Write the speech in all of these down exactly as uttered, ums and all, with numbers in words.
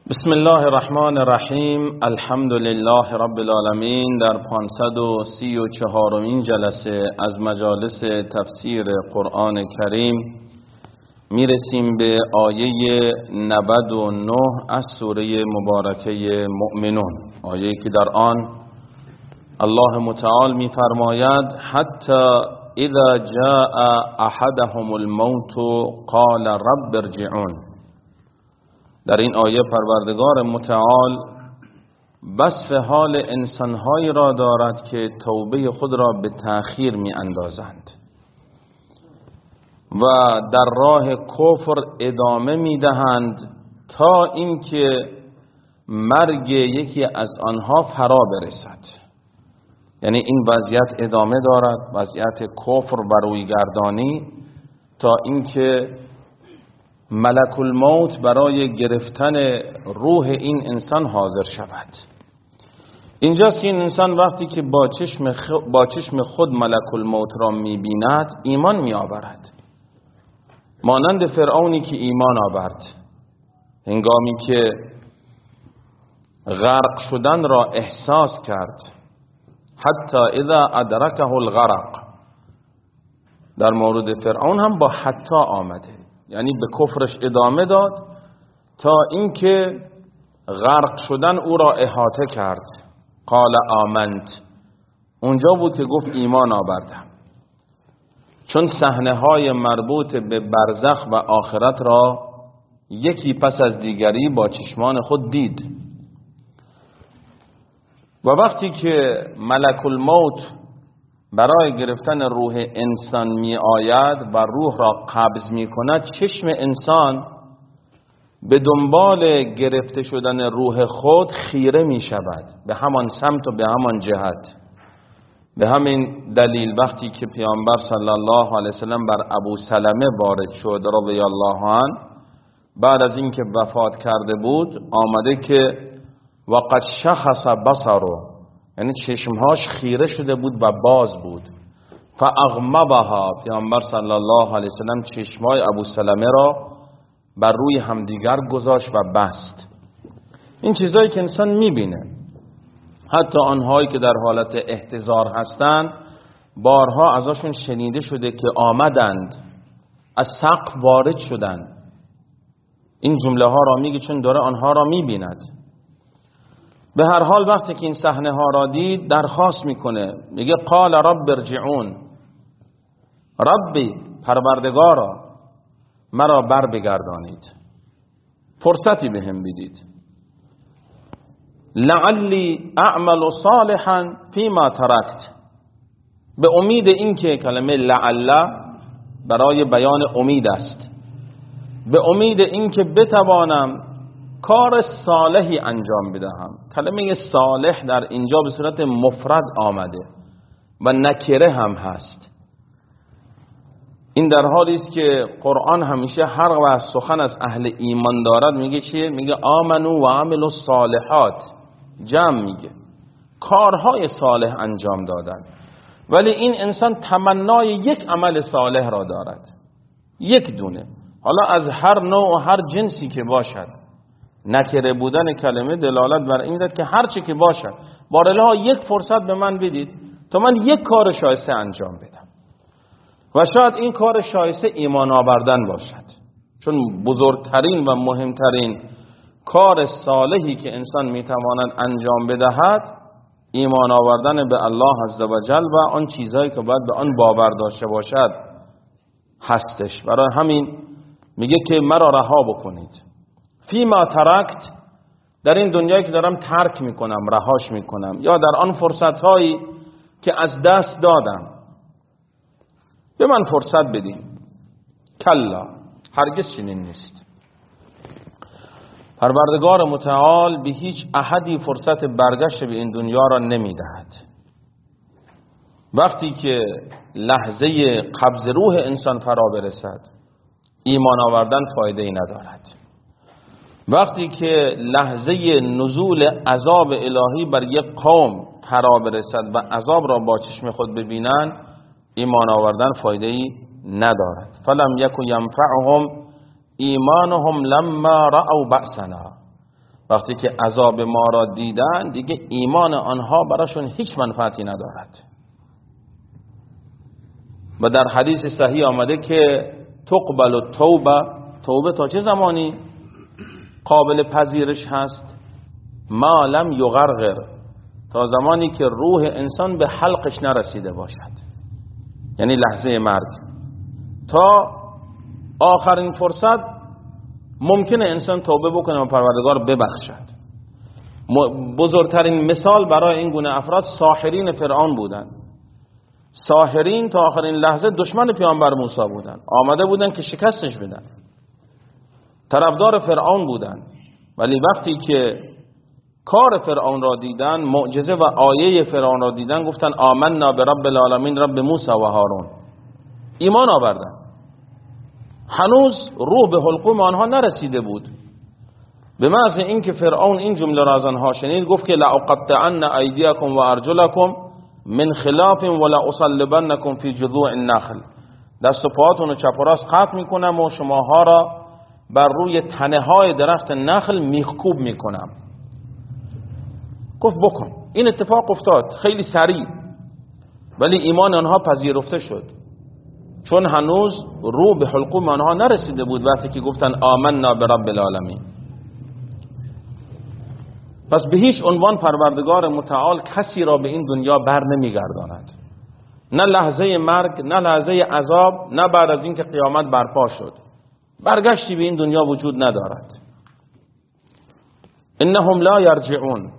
بسم الله الرحمن الرحیم. الحمد لله رب العالمین. در پانصد و سی و چهارمین جلسه از مجالس تفسیر قرآن کریم میرسیم به آیه نود و نه از سوره مبارکه مؤمنون، آیه که در آن الله متعال میفرماید حتی اذا جاء احدهم الموت قال رب ارجعون. در این آیه پروردگار متعال وصف حال انسانهایی را دارد که توبه خود را به تأخیر می اندازند و در راه کفر ادامه می دهند تا اینکه مرگ یکی از آنها فرا برسد. یعنی این وضعیت ادامه دارد، وضعیت کفر و رویگردانی، تا اینکه ملک الموت برای گرفتن روح این انسان حاضر شود. اینجاست که این انسان وقتی که با چشم, با چشم خود ملک الموت را می‌بیند ایمان می‌آورد، مانند فرعونی که ایمان آورد هنگامی که غرق شدن را احساس کرد. حتی اذا ادرکه الغرق، در مورد فرعون هم با حتی آمده، یعنی به کفرش ادامه داد تا اینکه غرق شدن او را احاطه کرد. قال آمنت، اونجا بود که گفت ایمان آوردم، چون صحنه های مربوط به برزخ و آخرت را یکی پس از دیگری با چشمان خود دید. و وقتی که ملک الموت برای گرفتن روح انسان می آید و روح را قبض می کند، چشم انسان به دنبال گرفته شدن روح خود خیره می شود به همان سمت و به همان جهت. به همین دلیل وقتی که پیامبر صلی الله علیه وسلم بر ابو سلمه وارد شد رضی الله عنه، بعد از اینکه وفات کرده بود آمده که وقد شخص بصره، یعنی چشمهاش خیره شده بود و باز بود. فاغمضها، پیامبر صلی الله علیه وسلم چشمای ابو سلمه را بر روی همدیگر گذاشت و بست. این چیزایی که انسان میبینه، حتی آنهایی که در حالت احتضار هستند بارها ازشون شنیده شده که آمدند از سقف وارد شدند. این جمله ها را میگه چون داره آنها را میبیند. به هر حال وقتی که این صحنه ها را دید درخواست میکنه، میگه قال رب ارجعون، ربی پروردگارا مرا بر بگردانید، فرصتی بهم بدید، لعلی اعمل صالحا فیما ترکت، به امید اینکه کلمه لعل برای بیان امید است، به امید اینکه بتوانم کار صالحی انجام بدهم. کلمه صالح در اینجا به صورت مفرد آمده و نکره هم هست. این در حالی است که قرآن همیشه هر وقت سخن از اهل ایمان دارد میگه چیه؟ میگه آمنو و عملوا الصالحات، جمع میگه کارهای صالح انجام دادن. ولی این انسان تمنای یک عمل صالح را دارد، یک دونه، حالا از هر نوع و هر جنسی که باشد. نکره بودن کلمه دلالت بر این داد که هر چی که باشد بارالله یک فرصت به من بدید تا من یک کار شایسته انجام بدم. و شاید این کار شایسته ایمان آوردن باشد، چون بزرگترین و مهمترین کار صالحی که انسان میتواند انجام بدهد ایمان آوردن به الله عزوجل و آن چیزهایی که باید به آن باور داشته باشد هستش. برای همین میگه که مرا رها بکنید. فیما ترکت، در این دنیایی که دارم ترک میکنم، رهاش میکنم، یا در آن فرصت هایی که از دست دادم به من فرصت بدین. کلا، هرگز چنین نیست. پروردگار متعال به هیچ احدی فرصت برگشت به این دنیا را نمیدهد. وقتی که لحظه قبض روح انسان فرا برسد ایمان آوردن فایده ای ندارد. وقتی که لحظه نزول عذاب الهی بر یک قوم فرا برسد و عذاب را با چشم خود ببینند ایمان آوردن فایده ای ندارد. فلم یک ینفعهم ایمانهم لما رأوا بأسنا، وقتی که عذاب ما را دیدن دیگه ایمان آنها براشون هیچ منفعتی ندارد. و در حدیث صحیح آمده که تقبل التوبه، توبه تا چه زمانی قابل پذیرش هست؟ ما لم یغرغر، تا زمانی که روح انسان به حلقش نرسیده باشد، یعنی لحظه مرگ. تا آخرین فرصت ممکنه انسان توبه بکنه و پروردگار ببخشد. بزرگترین مثال برای این گونه افراد ساحرین فرعون بودن. ساحرین تا آخرین لحظه دشمن پیامبر موسی بودن، آمده بودن که شکستش بدن، طرفدار فرعون بودن، ولی وقتی که کار فرعون را دیدن، معجزه و آیه فرعون را دیدن، گفتن آمنا برب العالمین رب موسی و هارون، ایمان آوردن. هنوز روح به حلقوم آنها نرسیده بود. به محض اینکه فرعون این جمله را از آنها شنید، گفت که لأقطعن ایدیکم و ارجلکم من خلاف ولا اصلبنکم فی جذوع النخل، دست و پاهاتون رو چپ و راست قطع میکنم و شماها را بر روی تنه های درخت نخل میخکوب میکنم. گفت بکن. این اتفاق افتاد خیلی سریع، ولی ایمان آنها پذیرفته شد، چون هنوز رو به حلقوم آنها نرسیده بود وقتی که گفتن آمنا برب العالمین. پس به هیچ عنوان پروردگار متعال کسی را به این دنیا بر نمیگرداند، نه لحظه مرگ، نه لحظه عذاب، نه بعد از اینکه قیامت برپا شد. برگشتی به این دنیا وجود ندارد. انهم لا یرجعون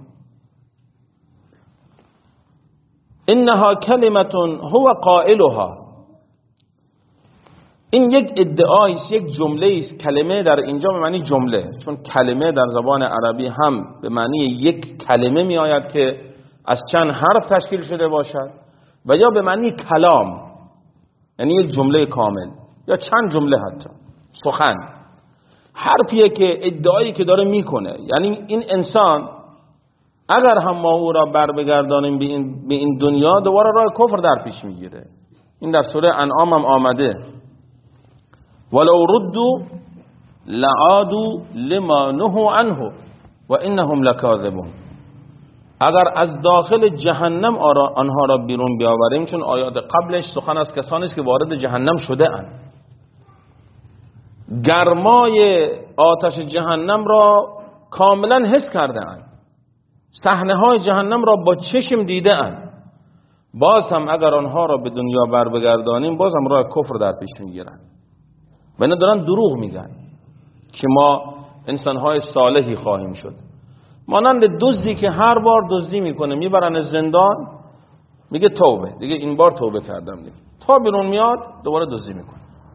انها کلمه هو قائلها. این یک ادعایی است، یک جمله است. کلمه در اینجا به معنی جمله، چون کلمه در زبان عربی هم به معنی یک کلمه می آید که از چند حرف تشکیل شده باشد، و یا به معنی کلام، یعنی یک جمله کامل یا چند جمله، حتی سخن. حرفیه که ادعایی که داره میکنه، یعنی این انسان اگر هم ما او را بر بگردانیم به این, به این دنیا، دوباره راه کفر در پیش میگیره. این در سوره انعام هم آمده، ولو ردوا لعادوا لما نهوا عنه و انهم لکاذبون. اگر از داخل جهنم آنها را بیرون بیاوریم، چون آیات قبلش سخن از کسانی است که وارد جهنم شده اند، گرمای آتش جهنم را کاملا حس کرده اند، صحنه های جهنم را با چشم دیده اند، باز هم اگر آنها را به دنیا بر بگردانیم، باز هم راه کفر در پیش میگیرند و اینا دارن دروغ میگن که ما انسانهای صالحی خواهیم شد. مانند دزدی که هر بار دزدی میکنه میبرن زندان، میگه توبه، دیگه این بار توبه کردم، دیگه تا بیرون میاد دوباره دزدی میکنه.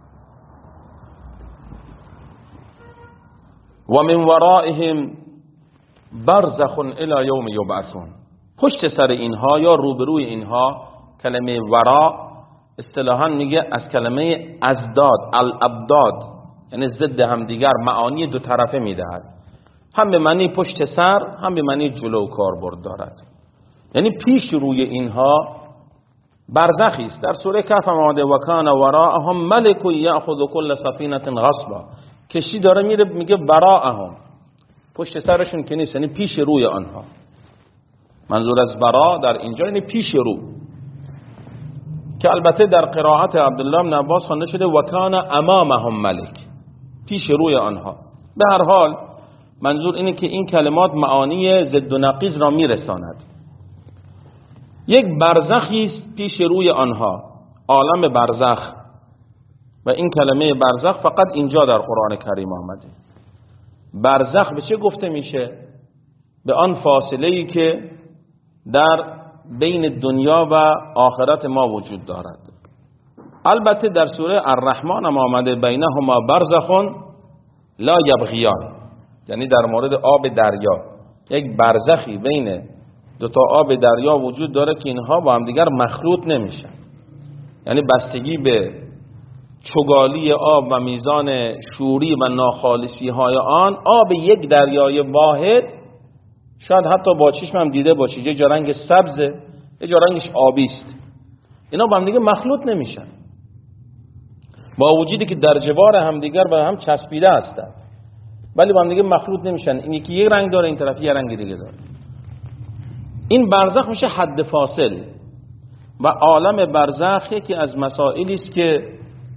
و من ورائهم برزخ الی یوم یبعثون. پشت سر اینها یا روبروی اینها، کلمه ورا اصطلاحاً میگه از کلمه ازداد، الابداد، یعنی ضد هم دیگر، معانی دو طرفه میدهد. هم به معنی پشت سر، هم به معنی جلو کاربرد دارد. یعنی پیش روی اینها برزخی است. در سوره کهف آمده و کان وراءهم ملک یأخذ کل سفینه غصبا. کشتی داره میره، میگه وراءهم، پشت سرشون که نیست، یعنی پیش روی آنها. منظور از برا در اینجا یعنی پیش رو، که البته در قرائت عبدالله بن عباس خوانده شده و کان امامهم ملک، پیش روی آنها. به هر حال منظور اینه که این کلمات معانی ضد و نقیض را میرساند. یک برزخی است پیش روی آنها، عالم برزخ، و این کلمه برزخ فقط اینجا در قرآن کریم آمده. برزخ به چه گفته میشه؟ به آن فاصله‌ای که در بین دنیا و آخرت ما وجود دارد. البته در سوره الرحمن هم آمده بینهما برزخ لا یبغیان، یعنی در مورد آب دریا یک برزخی بین دو تا آب دریا وجود داره که اینها با هم دیگر مخلوط نمیشن. یعنی بستگی به چگالی آب و میزان شوری و ناخالصی های آن، آب یک دریای واحد شاید حتی با چشم هم دیده باشید، یه جا رنگ سبزه، یه جا رنگش آبی است، اینا با هم دیگه مخلوط نمیشن، با وجودی که در جوار هم دیگر به هم چسبیده هستند. ولی با هم دیگه مخلوط نمیشن. این یکی یک رنگ داره، این طرف یه رنگ دیگه داره. این برزخ میشه حد فاصل. و عالم برزخ یکی از مسائلی است که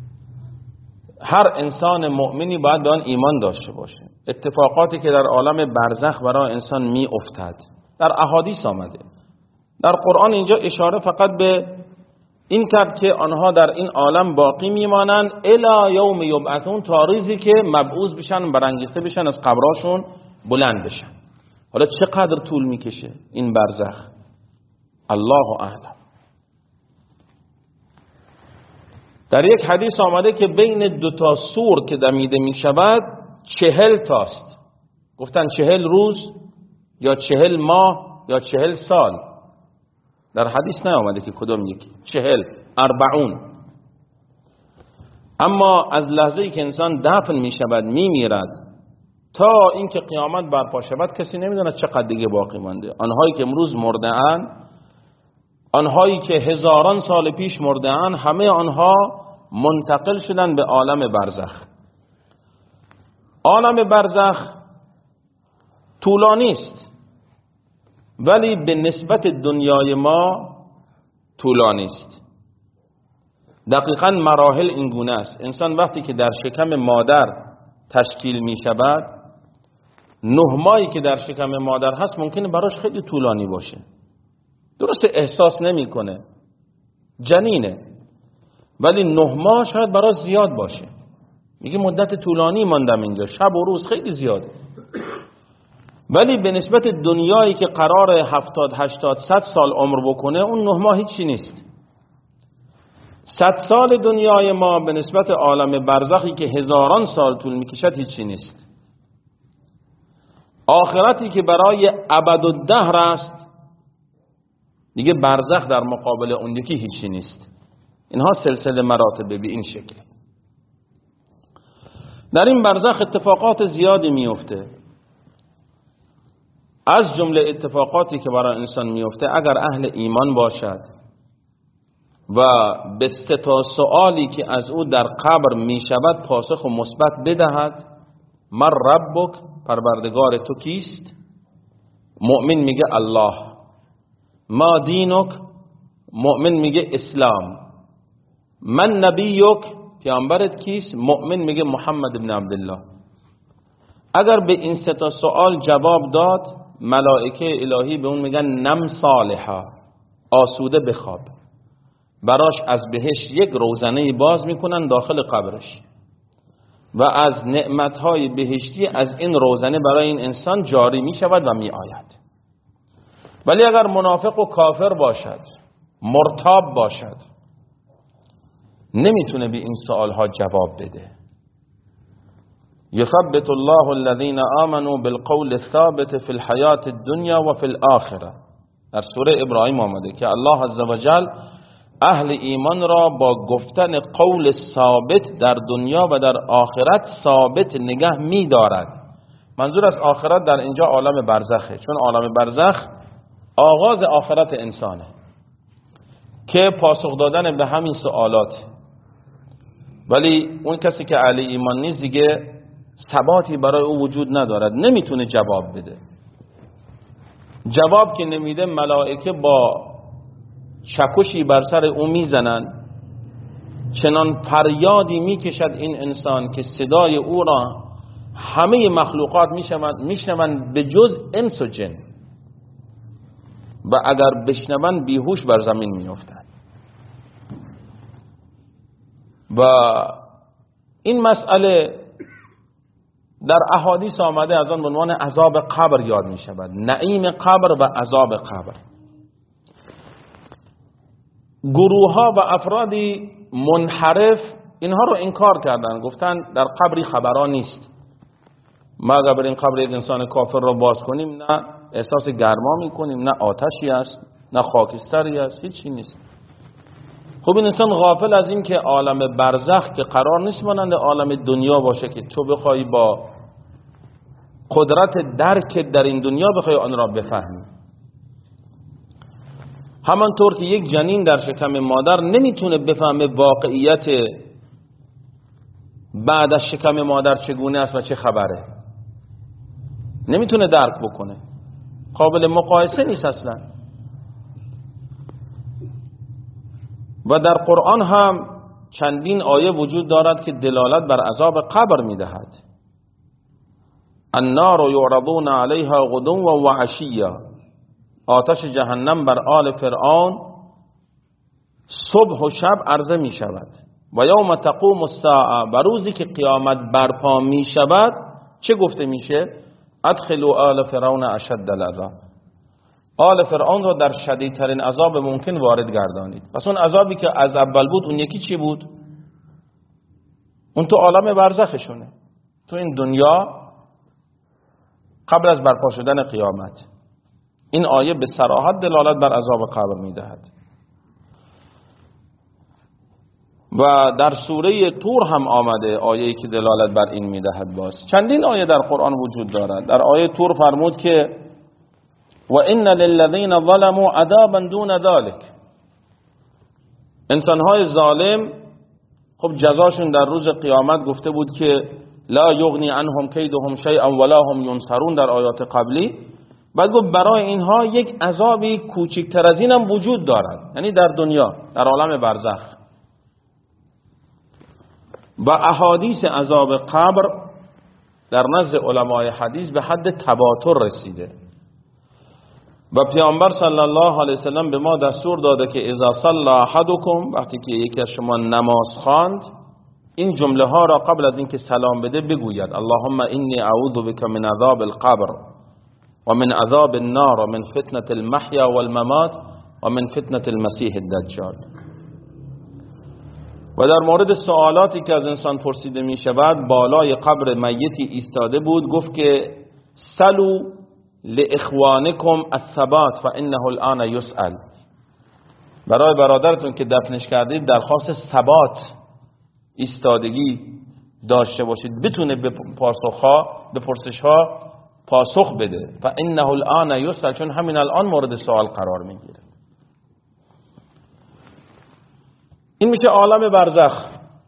هر انسان مؤمنی باید به آن ایمان داشته باشه. اتفاقاتی که در عالم برزخ برای انسان می افتد در احادیث آمده. در قرآن اینجا اشاره فقط به این کرد که آنها در این عالم باقی میمانند الی یوم یبعثون، تا روزی که مبعوث بشن، برانگیخته بشن، از قبراشون بلند بشن. حالا چقدر طول میکشه این برزخ؟ الله اعلم. در یک حدیث آمده که بین دو تا سور که دمیده می شود چهل تاست. گفتن چهل روز یا چهل ماه یا چهل سال. در حدیث نیامده که کدوم یکی. چهل، اربعون. اما از لحظه‌ای که انسان دفن می شود، می میرد، تا اینکه قیامت برپا شود کسی نمیدونه چقدر دیگه باقی مانده. آنهایی که امروز مرده اند، آنهایی که هزاران سال پیش مرده اند، همه آنها منتقل شدن به عالم برزخ. عالم برزخ طولانی است، ولی به نسبت دنیای ما طولانی است. دقیقاً مراحل این گونه است. انسان وقتی که در شکم مادر تشکیل می شود، نه ماهی که در شکم مادر هست ممکنه براش خیلی طولانی باشه. درست احساس نمی کنه، جنینه، ولی نه ماه شاید براش زیاد باشه. میگه مدت طولانی ماندم اینجا، شب و روز خیلی زیاده. ولی به نسبت دنیایی که قرار هفتاد هشتاد صد سال عمر بکنه، اون نه ماه هیچی نیست. صد سال دنیای ما به نسبت عالم برزخی که هزاران سال طول میکشد هیچی نیست. آخرتی که برای ابدالدهر است، دیگه برزخ در مقابل اون یکی هیچی نیست. اینها سلسله مراتب به این شکل. در این برزخ اتفاقات زیادی میفته. از جمله اتفاقاتی که برای انسان میفته، اگر اهل ایمان باشد و به سه تا سوالی که از او در قبر میشود پاسخ و مثبت بدهد: من ربک، پروردگار تو کیست؟ مؤمن میگه الله. ما دینک، مؤمن میگه اسلام. من نبیک، پیامبرت کیست؟ مؤمن میگه محمد ابن عبدالله. اگر به این سه تا سوال جواب داد، ملائکه الهی به اون میگن نم صالحا، آسوده بخواب. براش از بهشت یک روزنه باز میکنن داخل قبرش و از نعمتهای بهشتی از این روزنه برای این انسان جاری میشود و میآید. ولی اگر منافق و کافر باشد، مرتاب باشد، نمیتونه به این سوالها جواب بده. یثبت الله الذین آمنوا بالقول الثابت فی الحیات الدنیا و فی الاخره. در سوره ابراهیم آمده که الله عزوجل اهل ایمان را با گفتن قول ثابت در دنیا و در آخرت ثابت نگه می دارد. منظور از آخرت در اینجا عالم برزخه، چون عالم برزخ آغاز آخرت انسانه که پاسخ دادن به همین سوالات. ولی اون کسی که اهل ایمان نیست دیگه ثباتی برای او وجود ندارد، نمیتونه جواب بده. جواب که نمیده، ملائکه با چکشی بر سر او میزنن، چنان فریادی میکشد این انسان که صدای او را همه مخلوقات میشنوند به جز انس و جن، و اگر بشنوند بیهوش بر زمین میافتند. و این مسئله در احادیث آمده، از آن به عنوان عذاب قبر یاد می شود. نعیم قبر و عذاب قبر. گروه ها و افرادی منحرف اینها رو انکار کردن، گفتن در قبری خبرها نیست. ما اگر بر این قبر یک انسان کافر رو باز کنیم، نه احساس گرما می کنیم، نه آتشی است، نه خاکستری است، هیچی نیست. خب این انسان غافل از این که عالم برزخ که قرار نیست مانند عالم دنیا باشه که تو بخوای با قدرت درک در این دنیا بخوای آن را بفهمی. همانطور که یک جنین در شکم مادر نمیتونه بفهمه واقعیت بعد از شکم مادر چگونه است و چه خبره. نمیتونه درک بکنه، قابل مقایسه نیست اصلا. و در قرآن هم چندین آیه وجود دارد که دلالت بر عذاب قبر میدهد. النار یعرضون علیها غدوا و عشیا، آتش جهنم بر آل فرعون صبح و شب عرضه می شود. و یوم تقوم الساعه، بر روزی که قیامت برپا می شود چه گفته میشه؟ ادخلوا آل فرعون اشد العذاب، آل فرعون رو در شدیدترین عذاب ممکن وارد گردانید. پس اون عذابی که از اول بود اون یکی چی بود؟ اون تو عالم برزخشونه، تو این دنیا قبل از برپا شدن قیامت. این آیه به صراحت دلالت بر عذاب قبر میدهد. و در سوره طور هم آمده آیه‌ای که دلالت بر این میدهد. باز چندین آیه در قرآن وجود دارد. در آیه طور فرمود که و ان للذین ظلموا عذابا دون ذلك، انسان‌های ظالم خب جزاشون در روز قیامت گفته بود که لا یغنی عنهم کیدهم شیئا ولا هم ینصرون در آیات قبلی. بعد گفت برای اینها یک عذابی کوچکتر از این هم وجود دارد، یعنی در دنیا، در عالم برزخ. و احادیث عذاب قبر در نزد علمای حدیث به حد تواتر رسیده و پیامبر صلی الله علیه وسلم به ما دستور داده که اذا صلی احدکم، وقتی که یکی از شما نماز خواند، این جمله ها را قبل از اینکه سلام بده بگوید اللهم انی اعوذ بک من عذاب القبر و من عذاب النار و من فتنة المحیا والممات و من فتنة المسیح الدجال. و در مورد سوالاتی که از انسان پرسیده می شود، بالای قبر میتی ایستاده بود، گفت که سلو لاخوانکم الثبات فانه الان یسأل، برای برادرتون که دفنش کردید درخواست ثبات، ایستادگی داشته باشید، بتونه به پاسخها، به پرسشها پاسخ بده. فانه الان یسأل، چون همین الان مورد سوال قرار میگیره. این میشه عالم برزخ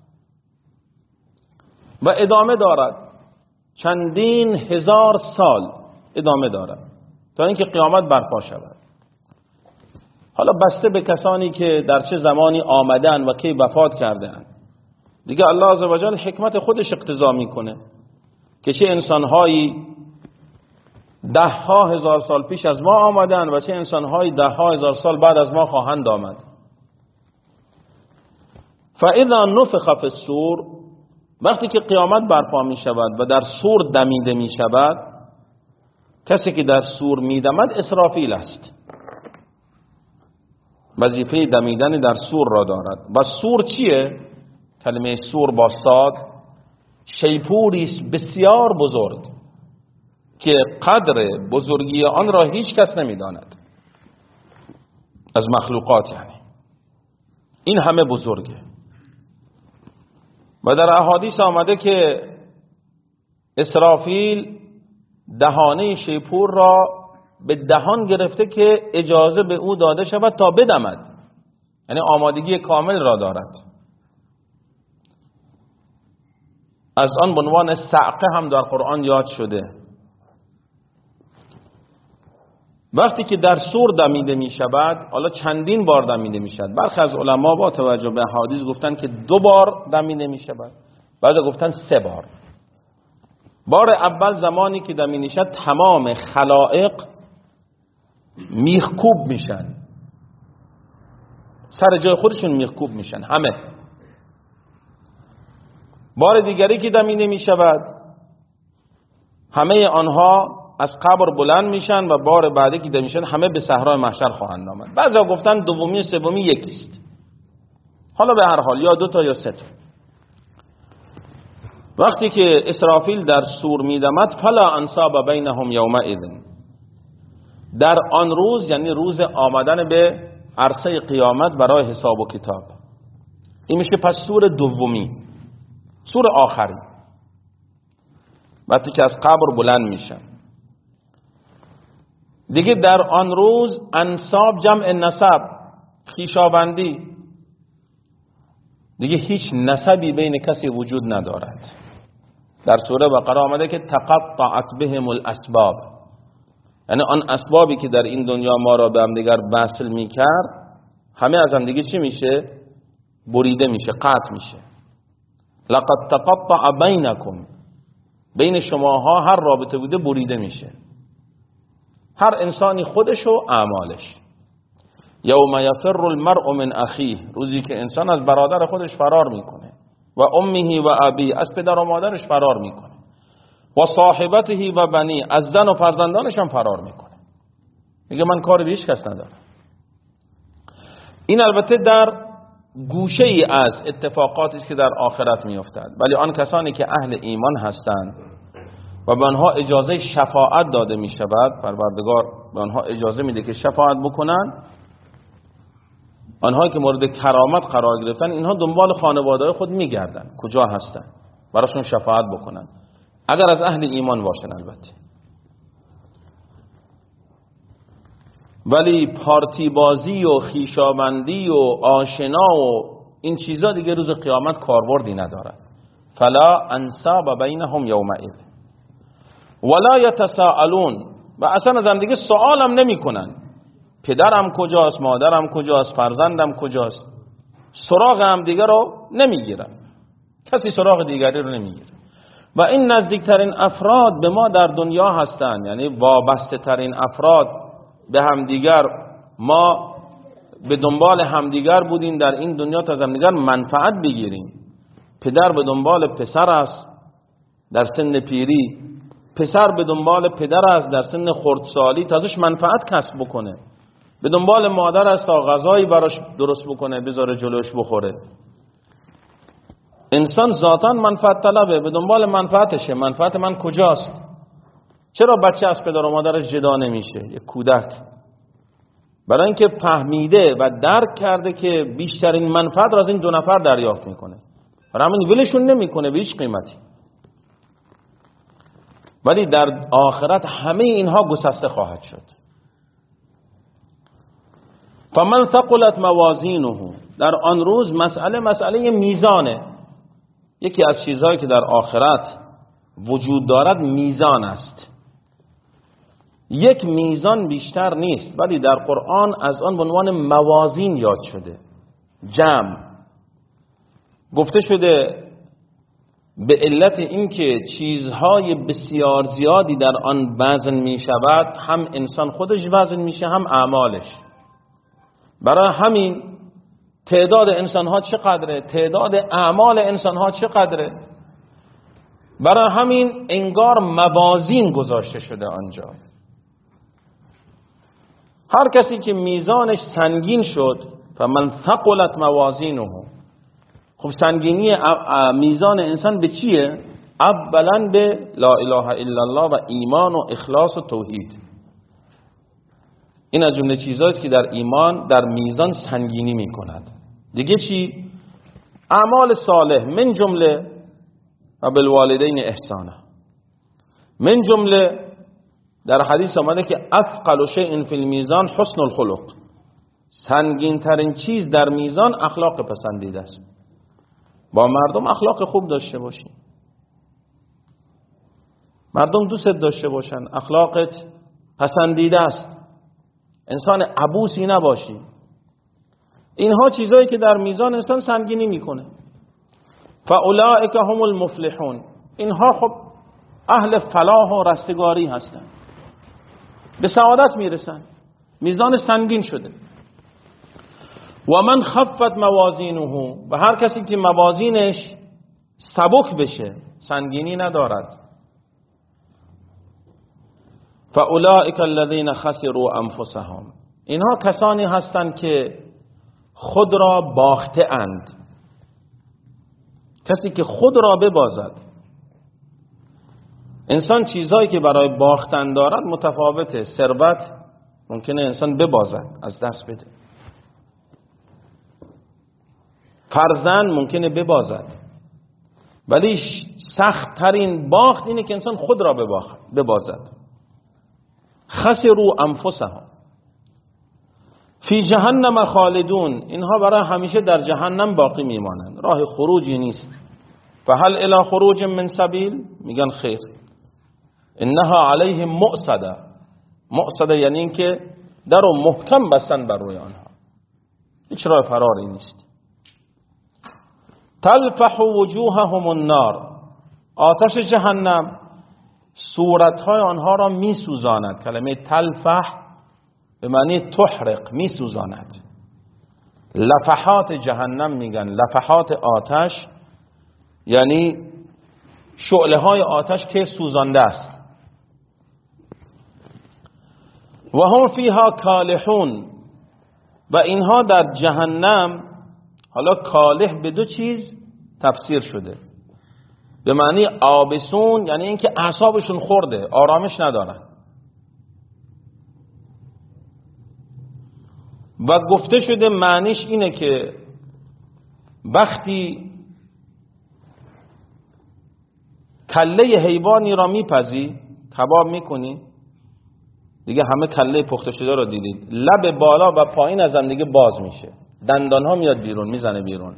و ادامه دارد، چندین هزار سال ادامه دارد تا اینکه قیامت برپا شود. حالا بسته به کسانی که در چه زمانی آمدن و کی وفات کردند، دیگه الله عزوجل حکمت خودش اقتضا میکنه که چه انسانهایی ده ها هزار سال پیش از ما آمدن و چه انسانهایی ده ها هزار سال بعد از ما خواهند آمد. فاذا نفخ فی الصور، وقتی که قیامت برپا می شود و در صور دمیده می شود، کسی که در صور می دمد اسرافیل است، وظیفه دمیدن در صور را دارد. و صور چیه؟ کلمه صور با صاد شیپوری است بسیار بزرگ که قدر بزرگی آن را هیچ کس نمی داند از مخلوقات، یعنی این همه بزرگه. و در احادیث آمده که اسرافیل دهانه شیپور را به دهان گرفته که اجازه به او داده شود تا بدمد، یعنی آمادگی کامل را دارد. از آن به عنوان صعقه هم در قرآن یاد شده. وقتی که در صور دمیده می شود، حالا چندین بار دمیده می شود. برخی از علما با توجه به حدیث گفتن که دو بار دمیده می شود، بعضی گفتن سه بار. بار اول زمانی که دمیده شد تمام خلائق میخکوب میشن، سر جای خودشون میخکوب میشن همه. بار دیگری که دمیده می شود همه آنها از قبر بلند میشن و بار بعدی که دمیده میشن همه به صحرای محشر خواهند آمد. بعضیا گفتن دومی و سومی یکیست. حالا به هر حال یا دو تا یا سه تا. وقتی که اسرافیل در صور میدمد فلا انصاب بینهم یومئذ، در آن روز یعنی روز آمدن به عرصه قیامت برای حساب و کتاب. این میشه پس صور دومی، صور آخری، وقتی که از قبر بلند میشن. دیگه در آن روز انصاب جمع نسب، خویشاوندی، دیگه هیچ نسبی بین کسی وجود ندارد. در سوره بقره آمده که تقطعت بهم الاسباب، یعنی آن اسبابی که در این دنیا ما را به هم دیگر وصل میکرد همه از هم دیگه چی میشه؟ بریده میشه، قطع میشه. لقد تقطع بینکم، بین شماها هر رابطه بوده بریده میشه، هر انسانی خودش و اعمالش. یوم یفر المرء من اخیه، روزی که انسان از برادر خودش فرار میکنه، و امه و ابی، از پدر و مادرش فرار میکنه، و صاحبته و بنی، از زن و فرزندانش هم فرار میکنه، میگه من کاری به هیچ کس ندارم. این البته در گوشه ای از اتفاقاتی است که در آخرت میافتد، ولی آن کسانی که اهل ایمان هستند و به آنها اجازه شفاعت داده می شود، پروردگار به آنها اجازه میده که شفاعت بکنن، آنهایی که مورد کرامت قرار گرفتن اینها دنبال خانواده خود میگردن کجا هستن براشون شفاعت بکنن، اگر از اهل ایمان باشن البته. ولی پارتی بازی و خیشابندی و آشنا و این چیزا دیگه روز قیامت کاربردی ندارد. فلا انساب بینهم یومئذ ولا یتساءلون، و اصلا از هم دیگه سوال هم نمی کنن، پدرم کجاست، مادرم کجاست، فرزندم کجاست، سراغ هم دیگه رو نمیگیرن، کسی سراغ دیگری رو نمیگیره. و این نزدیکترین افراد به ما در دنیا هستند، یعنی وابسته ترین افراد به همدیگر، ما به دنبال همدیگر بودیم در این دنیا تا از همدیگر منفعت بگیریم. پدر به دنبال پسر است در سن پیری، پسر به دنبال پدر است در سن خردسالی تا ازش منفعت کسب بکنه، به دنبال مادر است تا غذایی براش درست بکنه بذاره جلوش بخوره. انسان ذاتاً منفعت طلبه، به دنبال منفعتشه، منفعت من کجاست؟ چرا بچه از پدر و مادرش جدا نمیشه؟ یک کودک برای اینکه فهمیده و درک کرده که بیشترین منفعت را از این دو نفر دریافت میکنه، برای همین ولشون نمیکنه به هیچ قیمتی. ولی در آخرت همه اینها گسسته خواهد شد. فمن ثقلت موازینه، در آن روز مسئله مسئله میزانه. یکی از چیزهایی که در آخرت وجود دارد میزان است. یک میزان بیشتر نیست، ولی در قرآن از آن به عنوان موازین یاد شده، جمع گفته شده به علت اینکه چیزهای بسیار زیادی در آن وزن می شود، هم انسان خودش وزن میشه هم اعمالش. برای همین تعداد انسانها چقدره، تعداد اعمال انسانها چقدره، برای همین انگار موازین گذاشته شده آنجا. هر کسی که میزانش سنگین شد، فمن ثقلت موازینه، خب سنگینی میزان انسان به چیه؟ اولا به لا اله الا الله و ایمان و اخلاص و توحید. این از جمله چیزهایی است که در ایمان در میزان سنگینی می کند. دیگه چی؟ اعمال صالح، من جمله و بالوالدین احسانا، من جمله در حدیث آمده که اثقل شیء فی المیزان حسن الخلق، سنگین ترین چیز در میزان اخلاق پسندیده است. با مردم اخلاق خوب داشته باشی، مردم دوست داشته باشن، اخلاقت پسندیده است، انسان عبوسی نباشی. اینها چیزایی که در میزان انسان سنگینی میکنه. فاولئک هم المفلحون، اینها خب اهل فلاح و رستگاری هستند، به سعادت میرسن، میزان سنگین شده. و من خفت موازینه، و هر کسی که موازینش سبک بشه، سنگینی ندارد، فاولئک الذین خسروا انفسهم، اینها کسانی هستند که خود را باخته اند. کسی که خود را ببازد، انسان چیزهایی که برای باختن دارد متفاوته. ثروت ممکنه انسان ببازد، از دست بده، فرزند ممکنه ببازد، ولی سخت ترین باخت اینه که انسان خود را ببازد. خسروا انفسهم فی جهنم خالدون، اینها برای همیشه در جهنم باقی میمانند، راه خروجی نیست. فهل الی خروج من سبیل؟ میگن خیر. انها علیهم مؤصده. مؤصده یعنی این که در رو محکم بستن بر روی آنها، هیچ راه فراری نیست. تلفح وجوههم النار. آتش جهنم صورتهای آنها را می سوزاند. کلمه تلفح به معنی تحرق، می سوزاند. لفحات جهنم میگن، لفحات آتش یعنی شعله های آتش که سوزانده است. و هم فیها کالحون. و اینها در جهنم، حالا کالح به دو چیز تفسیر شده. به معنی آبسون یعنی اینکه اعصابشون خورده، آرامش ندارن. و گفته شده معنیش اینه که وقتی کله حیوانی را میپزی، کباب میکنی، دیگه همه کله پخته شده رو دیدید، لب بالا و پایین از هم دیگه باز میشه، دندان ها میاد بیرون، میزنه بیرون.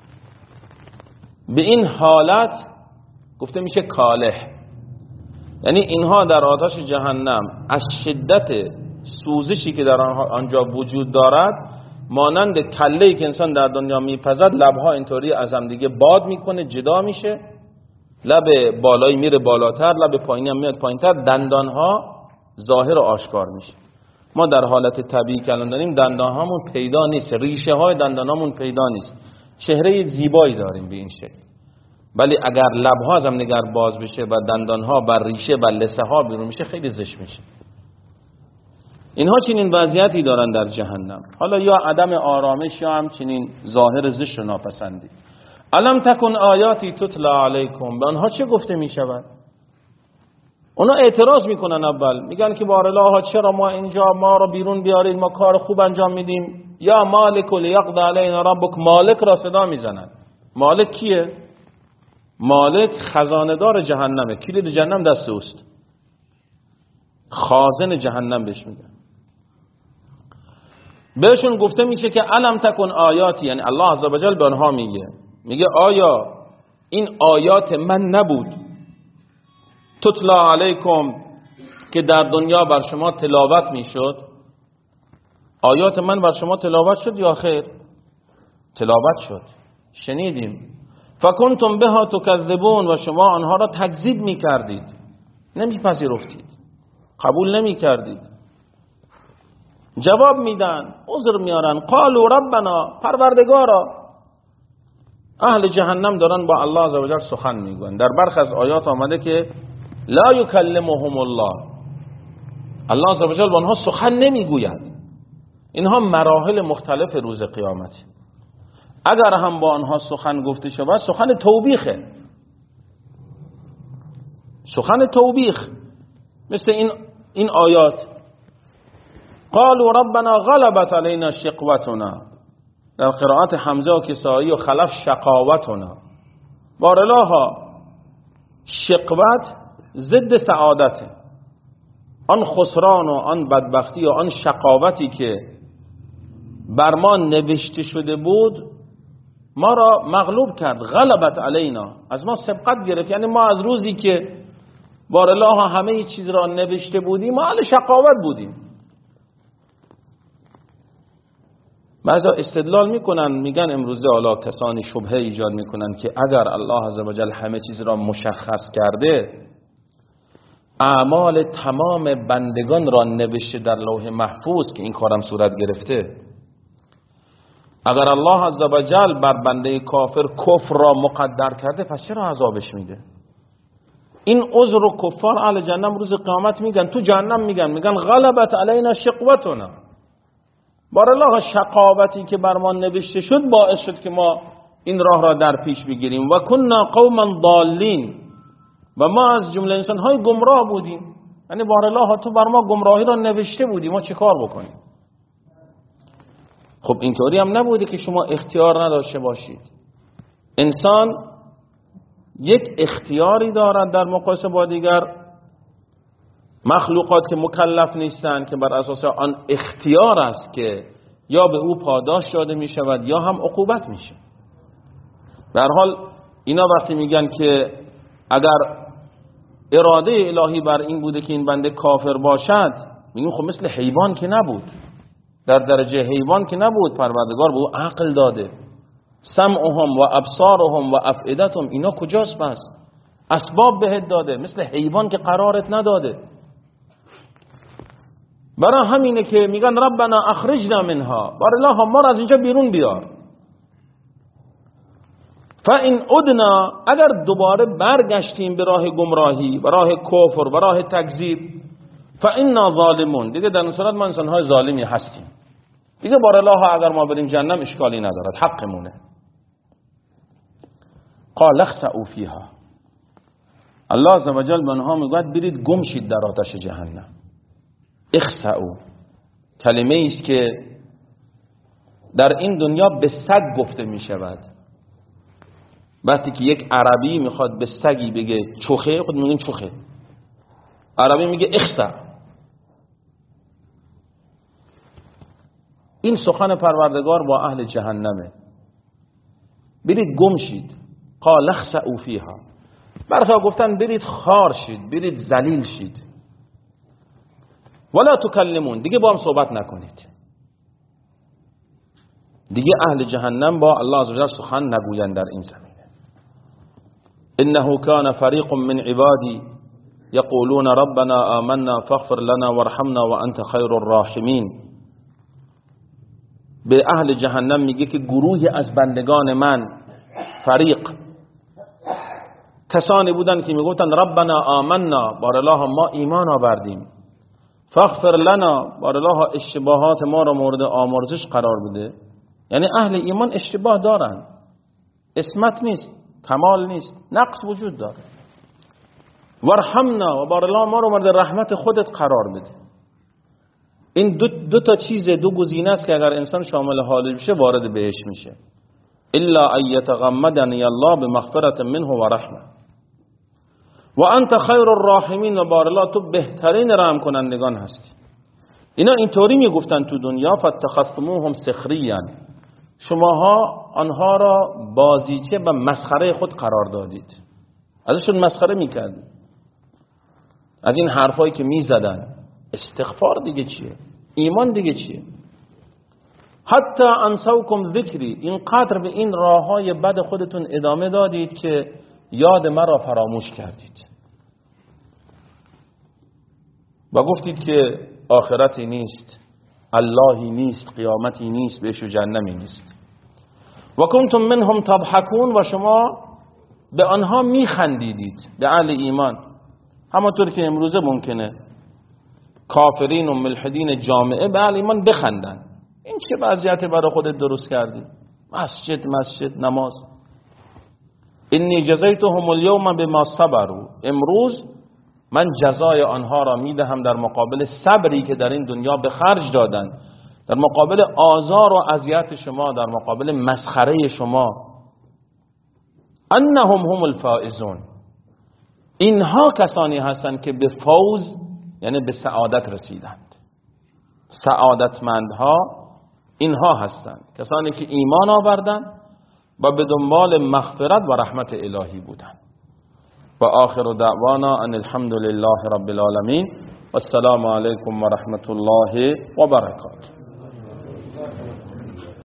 به این حالت گفته میشه کالح. یعنی اینها در آتش جهنم از شدت سوزشی که در آنجا وجود دارد، مانند کله‌ای که انسان در دنیا میپزد، لبها اینطوری از هم دیگه باد میکنه، جدا میشه، لب بالایی میره بالاتر، لب پایینی هم میاد پایینتر، دندانها ظاهر و آشکار میشه. ما در حالت طبیعی که الان داریم دندانهامون پیدا نیست، ریشه های دندانهامون پیدا نیست، چهره زیبایی داریم به این شکل. ولی اگر لبها از هم نگر باز بشه و دندانها بر ریشه و لثه ها بیرون میشه، خیلی زشت میشه. اینها چنین وضعیتی دارن در جهنم. حالا یا عدم آرامش یا هم چنین ظاهر زشت و ناپسندی. الم تکن آیاتی تتلا علیکم. به آنها چه گفته میشود؟ اونا اعتراض میکنن، اول میگن که بار الله چرا ما اینجا، ما رو بیرون بیارید، ما کار خوب انجام میدیم. یا مالک لیقضی علینا ربک. مالک را صدا میزنن. مالک کیه؟ مالک خزانه‌دار جهنمه، کلید جهنم دست اوست، خازن جهنم بهش میگن. بهشون گفته میشه که الم تکن آیاتی، یعنی الله عزوجل به آنها میگه میگه آیا این آیات من نبود تتلا علیکم که در دنیا بر شما تلاوت میشد؟ آیات من بر شما تلاوت شد یا خیر؟ تلاوت شد، شنیدیم. فکنتم بها تکذبون. و شما آنها را تکذیب میکردید، نمیپذیرفتید، قبول نمیکردید. جواب میدن، عذر میارن، قالوا ربنا، پروردگارا. اهل جهنم دارن با الله عزوجل سخن میگن. در برخی از آیات آمده که لا یکلمهم الله، الله عزوجل با آنها سخن نمیگوید. اینها مراحل مختلف روز قیامت. اگر هم با آنها سخن گفته شود، سخن توبیخه، سخن توبیخ، مثل این این آیات قالوا ربنا غلبت علينا شقوتنا، در قرائت حمزه و کسایی و خلف شقاوتنا. بارالله شقوت ضد سعادته، آن خسران و آن بدبختی و آن شقاوتی که بر ما نوشته شده بود ما را مغلوب کرد. غلبت علینا، از ما سبقت گرفت. یعنی ما از روزی که بارالله همه چیز را نوشته بودیم ما اهل شقاوت بودیم. بعضا استدلال میکنن، میگن امروزه حالا کسانی شبهه ایجاد میکنن که اگر الله عزوجل همه چیز را مشخص کرده، اعمال تمام بندگان را نوشته در لوح محفوظ که این کارم صورت گرفته، اگر الله عزوجل بر بنده کافر کفر را مقدر کرده، پس چرا عذابش میده؟ این عذر و کفار اهل جهنم روز قیامت میگن، تو جهنم میگن میگن غلبت علینا شقوتنا. بارالله شقاوتی که بر ما نوشته شد باعث شد که ما این راه را در پیش بگیریم. و کننا قوما ضالین، و ما از جمله انسان های گمراه بودیم. یعنی بارالله تو بر ما گمراهی را نوشته بودی، ما چه کار بکنیم؟ خب اینطوری هم نبوده که شما اختیار نداشته باشید. انسان یک اختیاری دارد در مقایسه با دیگر مخلوقات که مکلف نیستند، که بر اساس آن اختیار است که یا به او پاداش داده می شود یا هم عقوبت می شود. در حال اینا وقتی میگن که اگر اراده الهی بر این بوده که این بنده کافر باشد، میگیم خب مثل حیوان که نبود، در درجه حیوان که نبود، پروردگار به او عقل داده، سمعهم و ابصارهم و افئدتهم، اینا کجاست؟ پس اسباب بهت داده، مثل حیوان که قرارت نداده. برای همینه که میگن ربنا اخرجنا منها، بار الله ما را از اینجا بیرون بیار. فان عدنا، اگر دوباره برگشتیم به راه گمراهی، به راه کفر، به راه تکذیب، فانا ظالمون، دیگه در این صورت ما انسان‌های ظالمی هستیم، دیگه بار الله اگر ما بریم جهنم اشکالی ندارد، حقمونه. قال اخسئوا فیها، الله عزوجل به آنها میگوید برید گم شید در آتش جهنم. اخسئوا کلمه است که در این دنیا به سگ گفته می شود. وقتی که یک عربی میخواد به سگی بگه چوخه، خود میگن چوخه، عربی میگه اخسأ. این سخن پروردگار با اهل جهنمه، برید گم شید. قال اخسئوا فیها، برخی گفتن برید خار شید، برید ذلیل شید. ولا تکلمون، دیگه با هم صحبت نکنید. دیگه اهل جهنم با الله عزوجل سخن نگویند در این زمینه. انه کان فریق من عبادی یقولون ربنا آمنا فاغفر لنا وارحمنا وانت خیر الراحمین. به اهل جهنم میگه که گروهی از بندگان من، فریق، کسانی بودن که میگفتن ربنا آمنا، بار الله ما ایمان آوردیم، فاغفر لنا، بار الله اشتباهات ما را مورد آمرزش قرار بده. یعنی اهل ایمان اشتباه دارن، اسمت نیست، کمال نیست، نقص وجود داره. وارحمنا، و بار الله ما رو مورد رحمت خودت قرار بده. این دو, دو تا چیز، دو گزینه است که اگر انسان شامل حال بشه وارد بهش میشه. الا ان یتغمدنی الله بمغفرة منه و رحمه و انت خیر الراحمین، و بار الله تو بهترین رحم کنندگان هستی. اینا اینطوری میگفتن تو دنیا، فاتخذتموهم سخریا، شماها آنها را بازیچه و مسخره خود قرار دادید، ازشون مسخره میکردید. از این حرفایی که میزدن، استغفار دیگه چیه؟ ایمان دیگه چیه؟ حتی انسوکم ذکری، اینقدر به این راههای بد خودتون ادامه دادید که یاد مرا فراموش کردید و گفتید که آخرتی نیست، اللهی نیست، قیامتی نیست، بهش و جهنمی نیست. و کنتم منهم تضحکون، و شما به آنها میخندیدید، به اهل ایمان. همونطور که امروزه ممکنه کافرین و ملحدین جامعه به اهل ایمان بخندن، این چه وضعیتی برای خودت درست کردی؟ مسجد مسجد نماز. انی جزیتهم اليوم بما صبروا، امروز من جزای آنها را میدهم در مقابل صبری که در این دنیا به خرج دادن، در مقابل آزار و اذیت شما، در مقابل مسخره شما. انهم هم الفائزون، اینها کسانی هستند که به فوز، یعنی به سعادت رسیدند. سعادتمندها اینها هستند، کسانی که ایمان آوردند و به دنبال مغفرت و رحمت الهی بودند. و آخر دعوانا ان الحمد لله رب العالمین و السلام علیکم و رحمت الله و برکاته.